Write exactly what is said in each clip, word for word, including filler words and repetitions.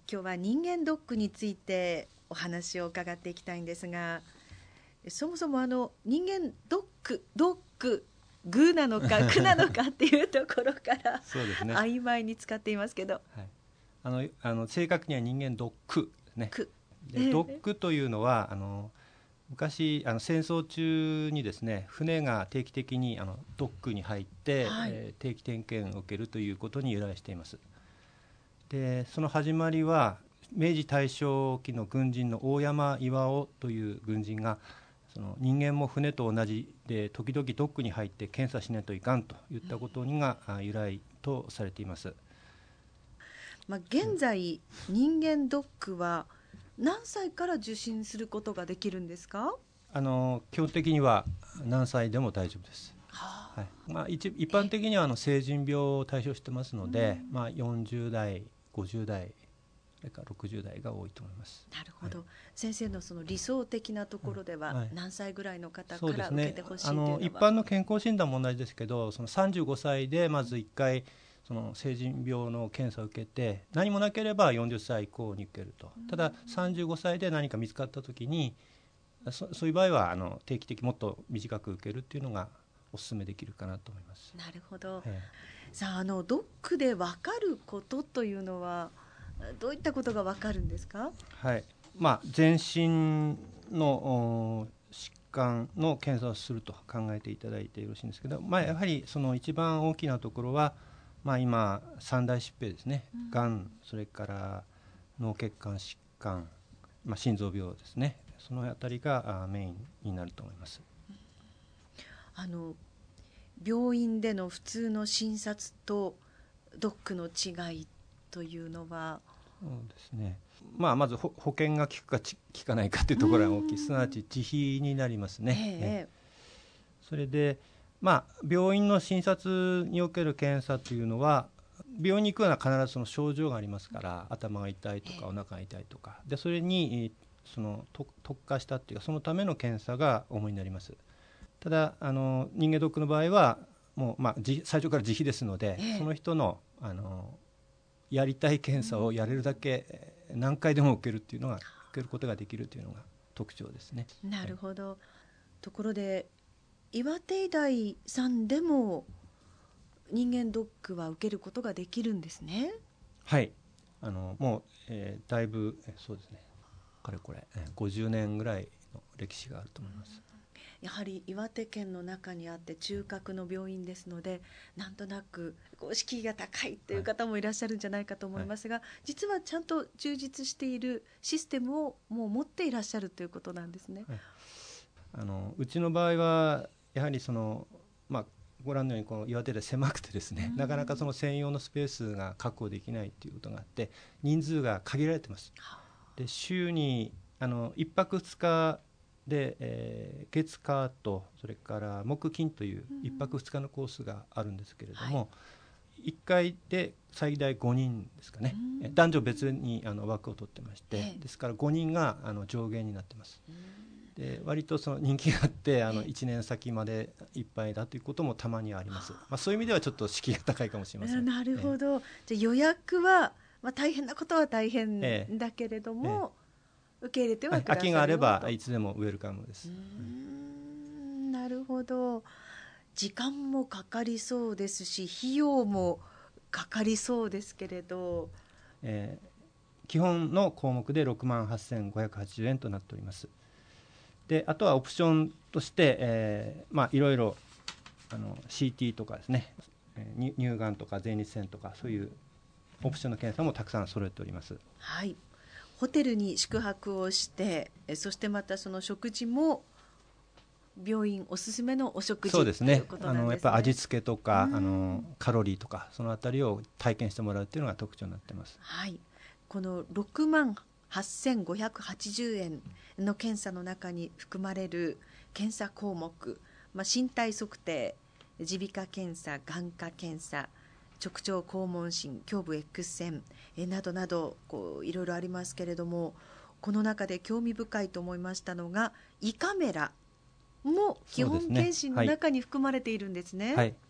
今日は人間ドックについてお話を伺っていきたいんですが、そもそもあの人間ドックドックグーなのかクなのかっていうところからそうですね、 曖昧に使っていますけど、 はい、あのあの正確には人間ドックですね。 クでドックというのはあの昔あの戦争中にですね、船が定期的にあのドックに入って、はい、えー、定期点検を受けるということに由来しています。でその始まりは明治大正期の軍人の大山巌という軍人が、その人間も船と同じで時々ドックに入って検査しないといかんといったことにが由来とされています。 まあ、現在、うん、人間ドックは何歳から受診することができるんですか？ あの基本的には何歳でも大丈夫です。 はあ、 はい、まあ、一, 一般的にはあの成人病を対象してますので、まあ、よんじゅう代ごじゅう代それからろくじゅう代が多いと思います。 なるほど、はい、先生のその理想的なところでは何歳ぐらいの方から受けてほしいというのは、 そうですね、あの一般の健康診断も同じですけど、そのさんじゅうごさいでまずいっかいその成人病の検査を受けて、何もなければよんじゅっさい以降に受けると。たださんじゅうごさいで何か見つかった時に そ, そういう場合はあの定期的もっと短く受けるっていうのがお勧めできるかなと思います。 なるほど、 ええさあ、あのドックで分かることというのはどういったことが分かるんですか？ はい、まあ、全身の疾患の検査をすると考えていただいてよろしいんですけど、まあ、やはりその一番大きなところは、まあ、今三大疾病ですね、がん、それから脳血管疾患、まあ、心臓病ですね、そのあたりがメインになると思います。 あの病院での普通の診察とドックの違いというのは？ そうですね、まあ、まず保険が効くか効かないかというところが大きい、すなわち自費になりますね。ええ、それで、まあ、病院の診察における検査というのは、病院に行くのは必ずその症状がありますから、頭が痛いとかお腹が痛いとかで、それにその特化したというか、そのための検査が主になります。ただあの人間ドックの場合はもう、まあ、最初から自費ですので、ええ、その人の、あのやりたい検査をやれるだけ何回でも受けるっていうのが受けることができるというのが特徴ですね。 なるほど、はい、ところで岩手医大さんでも人間ドックは受けることができるんですね。 はい、あのもう、えー、だいぶそうですね、かれこれごじゅうねんぐらいの歴史があると思います。 やはり岩手県の中にあって中核の病院ですので、なんとなくこう敷居が高いという方もいらっしゃるんじゃないかと思いますが、はい、実はちゃんと充実しているシステムをもう持っていらっしゃるということなんですね。 はい、あのうちの場合はやはりその、まあ、ご覧のようにこの岩手で狭くてですね、なかなかその専用のスペースが確保できないということがあって、人数が限られています。で週にあのいっぱくふつかで、えー、月火とそれから木金といういっぱくふつかのコースがあるんですけれども、はい、いっかいで最大ごにんですかね、男女別にあの枠を取ってまして、ですからごにんがあの上限になってます。で割とその人気があってあのいちねん先までいっぱいだということもたまにあります。まあ、そういう意味ではちょっと敷居が高いかもしれません。 なるほど、えー、じゃあ予約は、まあ、大変なことは大変だけれども、えーえー受け入れてはくださるよと。 空きがあればいつでもウェルカムです。 うーん、なるほど。時間もかかりそうですし、費用もかかりそうですけれど、 えー、基本の項目でろくまんはっせんごひゃくはちじゅうえんとなっております。であとはオプションとして、えーまあ、いろいろあの シーティー とかですね、乳がんとか前立腺とかそういうオプションの検査もたくさん揃えております。 はい、ホテルに宿泊をして、そしてまたその食事も病院おすすめのお食事そうですね、 ということなんですね。 あのやっぱ味付けとかあのカロリーとかそのあたりを体験してもらうというのが特徴になっています。 はい、このろくまんはっせんごひゃくはちじゅうえんの検査の中に含まれる検査項目、まあ、身体測定、耳鼻科検査、眼科検査、直腸肛門診、胸部 X 線えなどなどこういろいろありますけれども、この中で興味深いと思いましたのが胃カメラも基本検診の中に含まれているんですね。 はい、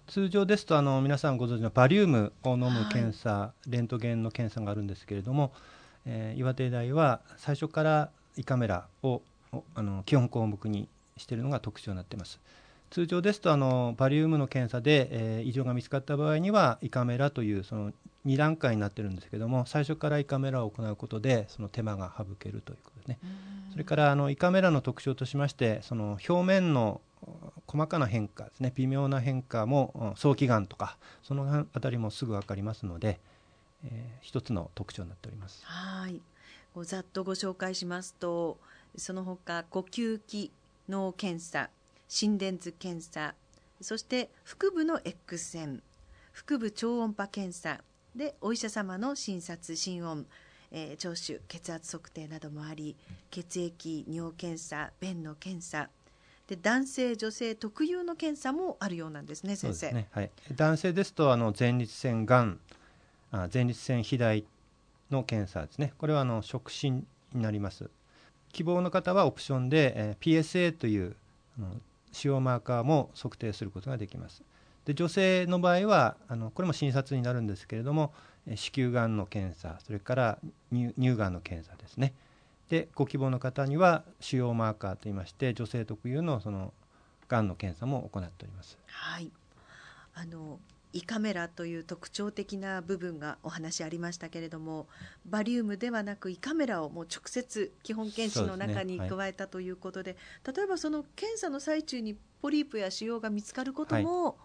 通常ですとあの皆さんご存知のバリウムを飲む検査、はい、レントゲンの検査があるんですけれども、えー、岩手医大は最初から胃カメラをあの基本項目にしているのが特徴になっています。通常ですとあのバリウムの検査で、えー、異常が見つかった場合には胃カメラというそのに段階になっているんですけれども、最初から胃カメラを行うことでその手間が省けるということですね。それからあの胃カメラの特徴としまして、その表面の細かな変化ですね、微妙な変化も早期がんとかそのあたりもすぐ分かりますので、えー、一つの特徴になっております。 はい、ざっとご紹介しますと、その他呼吸器の検査、心電図検査、そして腹部の X 線、腹部超音波検査でお医者様の診察、心音、えー、聴取、血圧測定などもあり、血液、尿検査、便の検査で、男性女性特有の検査もあるようなんですね、先生。 そうですね、はい、男性ですとあの前立腺がん、あ前立腺肥大の検査ですね。これはあの触診になります。希望の方はオプションで、えー、ピーエスエー というあの腫瘍マーカーも測定することができます。で女性の場合はあのこれも診察になるんですけれども、子宮がんの検査、それから乳がんの検査ですね。でご希望の方には腫瘍マーカーといいまして、女性特有のそのがんの検査も行っております。 はい、あの胃カメラという特徴的な部分がお話ありましたけれども、バリウムではなく胃カメラをもう直接基本検診の中に加えたということで、でね、はい、例えばその検査の最中にポリープや腫瘍が見つかることも、はい、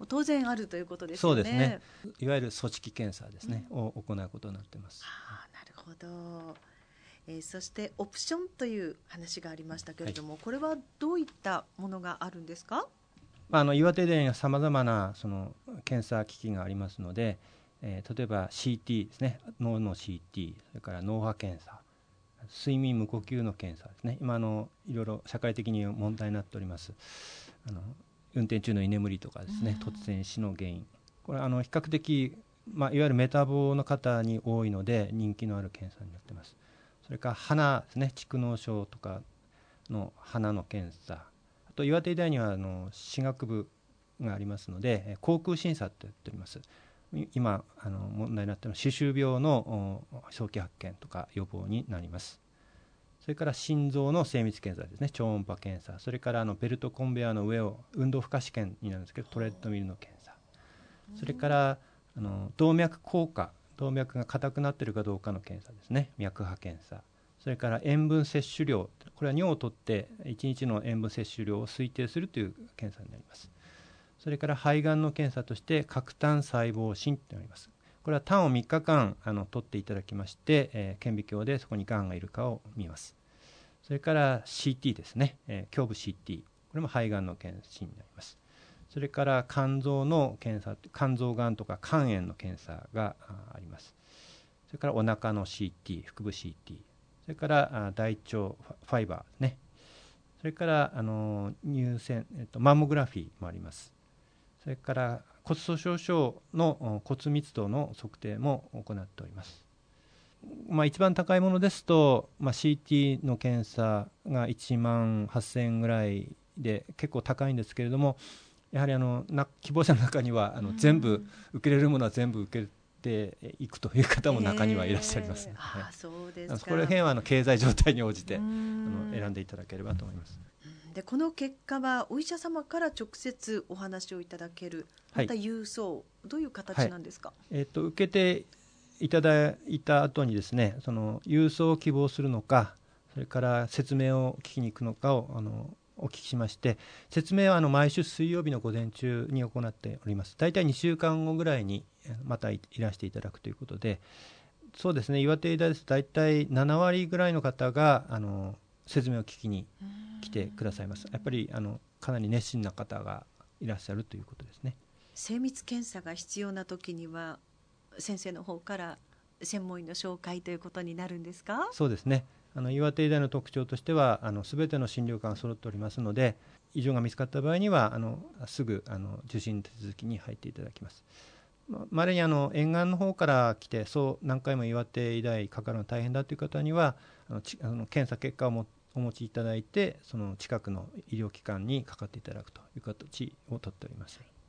当然あるということですよね。 そうですね、いわゆる組織検査ですね、うん、を行うことになっています。 あ、なるほど。えー、そしてオプションという話がありましたけれども、はい、これはどういったものがあるんですか？ あの岩手医大にはさまざまなその検査機器がありますので、えー、例えば シーティー ですね、脳の シーティー、それから脳波検査、睡眠無呼吸の検査ですね。今あのいろいろ社会的に問題になっておりますあの運転中の居眠りとかですね、突然死の原因、これあの比較的、まあ、いわゆるメタボの方に多いので人気のある検査になっています。それから鼻ですね、蓄膿症とかの鼻の検査、あと岩手医大にはあの歯学部がありますので口腔審査とやっております。今あの問題になっている歯周病の早期発見とか予防になります。それから心臓の精密検査ですね、超音波検査、それからあのベルトコンベヤーの上を運動負荷試験になるんですけどトレッドミルの検査、それからあの動脈硬化、動脈が硬くなっているかどうかの検査ですね、脈波検査、それから塩分摂取量、これは尿を取っていちにちの塩分摂取量を推定するという検査になります。それから肺がんの検査として核炭細胞診となります。これは炭をみっかかんあの取っていただきまして、えー、顕微鏡でそこにがんがいるかを見ます。それから シーティー ですね、えー、胸部 シーティー、これも肺がんの検診になります。それから肝臓の検査、肝臓がんとか肝炎の検査があります。それからお腹の シーティー、腹部 シーティー、それから大腸ファイバーですね、それからあの乳腺、えっと、マンモグラフィーもあります。それから骨粗しょう症の骨密度の測定も行っております。まあ、一番高いものですと、まあ、シーティー の検査がいちまんはっせんえんぐらいで結構高いんですけれども、やはりあのな希望者の中にはあの全部受けれるものは全部受けていくという方も中にはいらっしゃいます、ね。えー、 あ、そうですか。 この辺はあの経済状態に応じてあの選んでいただければと思います。 でこの結果はお医者様から直接お話をいただける、また郵送、はい、どういう形なんですか？はい、 えー、と受けていただいた後にですね、その郵送を希望するのか、それから説明を聞きに行くのかをあのお聞きしまして、説明はあの毎週水曜日の午前中に行っております。だいたいにしゅうかんごぐらいにまたいらしていただくということで、そうですね、岩手医大です。だいたいななわりぐらいの方があの説明を聞きに来てくださいます。やっぱりあのかなり熱心な方がいらっしゃるということですね。 精密検査が必要な時には先生の方から専門医の紹介ということになるんですか？ そうですね、あの岩手医大の特徴としてはあの全ての診療科が揃っておりますので、異常が見つかった場合にはあのすぐあの受診手続きに入っていただきます。まれにあの沿岸の方から来てそう何回も岩手医大かかるの大変だという方にはあのちあの検査結果をもお持ちいただいて、その近くの医療機関にかかっていただくという形をとっております。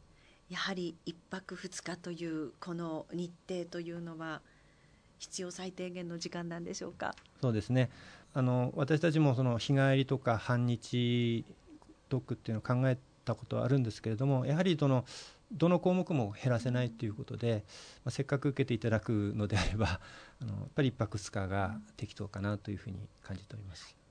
やはりいっぱくふつかというこの日程というのは必要最低限の時間なんでしょうか。 そうですね、あの私たちもその日帰りとか半日特区っていうのを考えたことはあるんですけれども、やはりそのどの項目も減らせないということで、まあ、せっかく受けていただくのであればあのやっぱりいっぱくふつかが適当かなというふうに感じております。